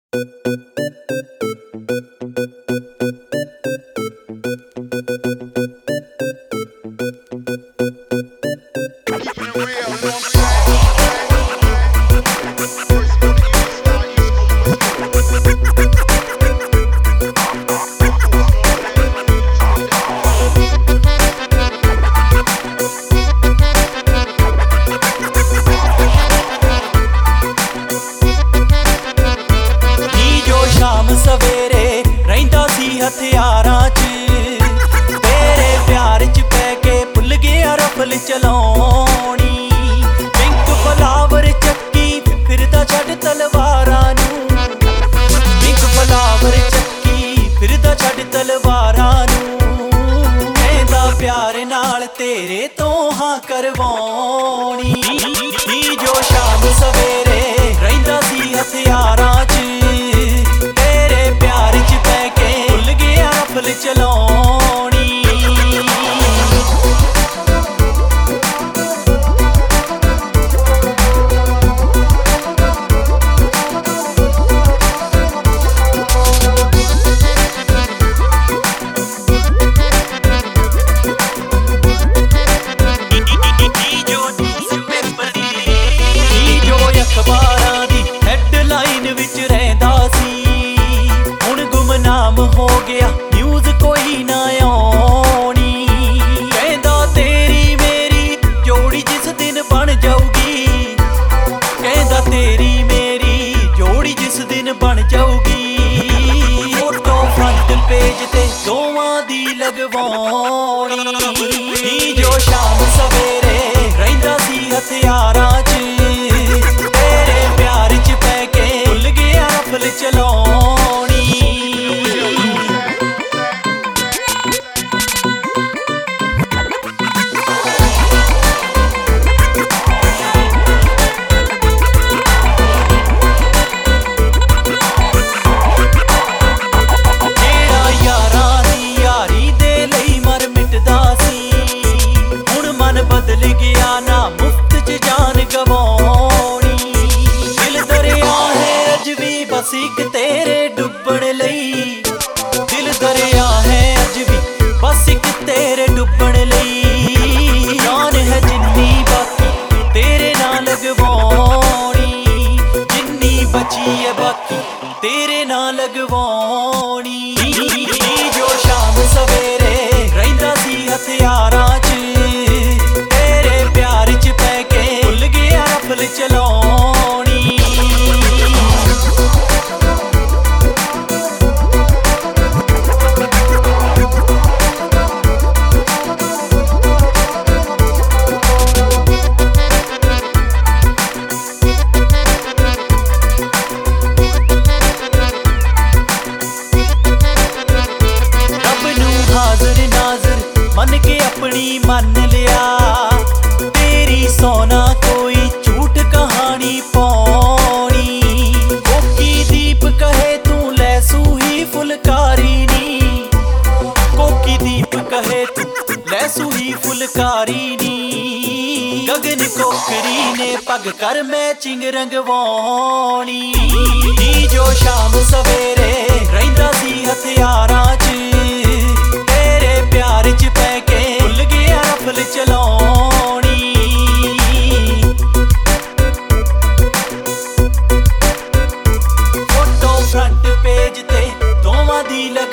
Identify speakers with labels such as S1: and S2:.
S1: सवेरे रहिंदा सी हथियारां च तेरे प्यार च पै के भुल गया रफल चलाउणी पिंक फ्लावर चक्की फिरदा छड्ड तलवारां नूं पिंक फ्लावर चक्की फिरदा छड्ड तलवारां नूं कहंदा प्यार नाल तेरे तो हां करवाउणी जो शाम सवेरे रहिंदा सी हथियारां च चलाउणी जो अखबारां दी हैडलाइन विच रहिंदा सी हुण गुमनाम हो गया कोई ना आउणी कहंदा तेरी मेरी जोड़ी जिस दिन बन जाऊगी कहंदा तेरी मेरी जोड़ी जिस दिन बन जाऊगी फोटो फ्रंट पेज ते दोवां दी लगवाउणी जो शाम सवेरे रहिंदा सी हथियारां च तेरे प्यार च पै के भुल गया रफल चलाउणी बदल गया ना मुफ्त च जान गवाउणी दिल दरिया है अज भी बस एक तेरे डुबण लई दिल दरिया है अज भी बस एक तेरे डुबण लई जान है जिन्नी बाकी तेरे ना लगवाउणी जिन्नी बची है बाकी तेरे ना लगवाउणी जो शाम सवेरे रहिंदा सी हथियारां च प्यार च पै के भुल गया रफल चलाउणी रब नूं हाज़र नाज़र मन के अपनी मन लिया सोना कोई झूठ कहानी पाउणी कोकी दीप कहे तू लैसू ही फुलकारी नी कोकी दीप कहे तू लैसू ही फुलकारी नी गगन कोकरी ने पग कर मैचिंग रंगवाउणी जो शाम सवेरे रहिंदा सी हथियारां च तेरे प्यार च पै के भुल गया रफल चलाउणी फ्रंट पेज ते दोवां दी